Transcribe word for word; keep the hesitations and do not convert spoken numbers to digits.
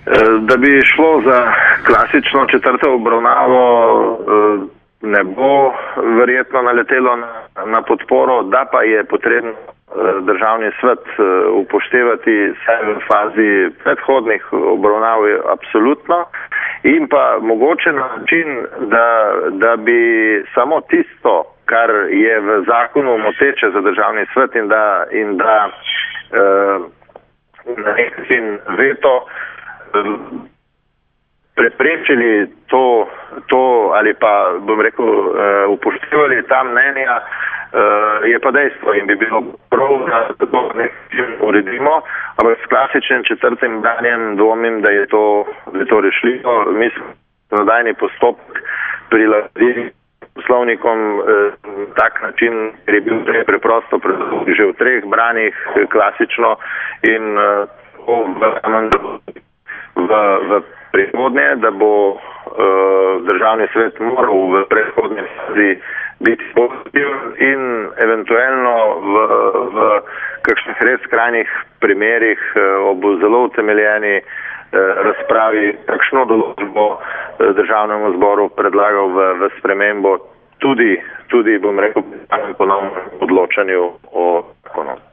Da bi šlo za klasično četrto obravnavo, ne bo verjetno naletelo na, na podporo, da pa je potrebno državni svet upoštevati vse v fazi predhodnih obravnav absolutno in pa mogoče na način, da, da bi samo tisto, kar je v zakonu moteče za državni svet in da, in da eh, na nek način veto preprečili to, to ali pa, bom rekel, upoštevali ta mnenja, je pa dejstvo in bi bilo prav, da to nekaj uredimo, ampak s klasičnim četrtim branjem dvomim, da je to, da je to rešljivo. Mislim, da nadaljni postopek prilagodili poslovnikom eh, tak način, ker je bil prej preprosto že v treh branjih klasično in eh, to verjamem, da bo v, v prihodnje, da bo uh, državni svet moral v predhodni fazi biti pozitiven in eventualno v, v kakšnih res skrajnih primerih uh, ob zelo utemeljeni uh, razpravi kakšno določbo uh, državnemu zboru predlagal v, v spremembo tudi, tudi, bom rekel, pri ponovnem odločanju o zakonu.